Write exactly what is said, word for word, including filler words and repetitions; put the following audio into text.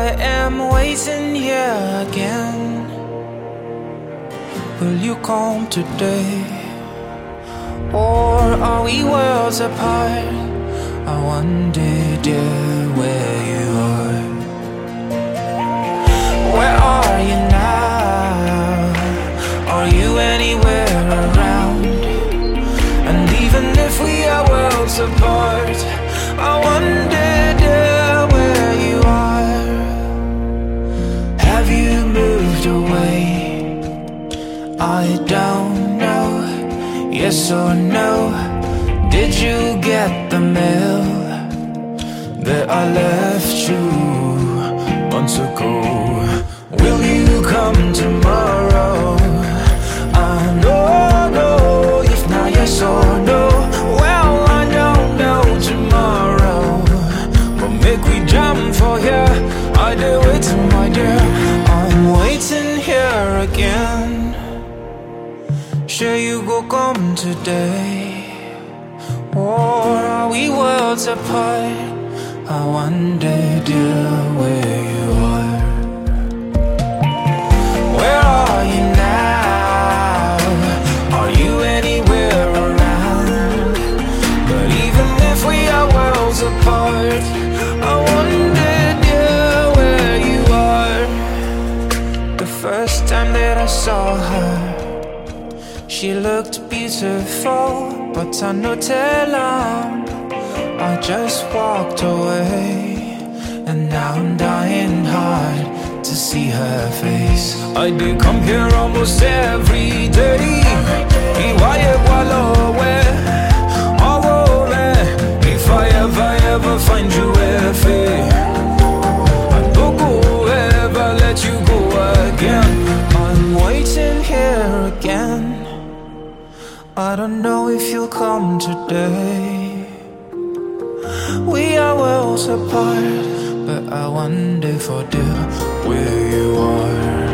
I am waiting here again. Will you come today? Or are we worlds apart? I wonder, dear, where you are. Where are you now? Are you anywhere around? And even if we are worlds apart, I wonder, dear, where you are. Have you moved away? I don't know, yes or no. Did you get the mail that I left you months ago? Will you come tomorrow? I know, no, if not yes or no. Well, I don't know tomorrow, but make we jam for here. I do waiting, my dear. I'm waiting here again. Sure you go come today, or are we worlds apart? I wonder, dear, where you are. Where are you now? Are you anywhere around? But even if we are worlds apart, I wonder, dear, where you are. The first time that I saw her, she looked beautiful, but I no tell her. I just walked away, and now I'm dying hard to see her face. I do come here almost every day. Iwaye walowe, awowe. If I ever, ever find you efe, I don't go ever let you go again. I'm waiting here again. I don't know if you'll come today. We are worlds apart, but I wonder for dear where you are.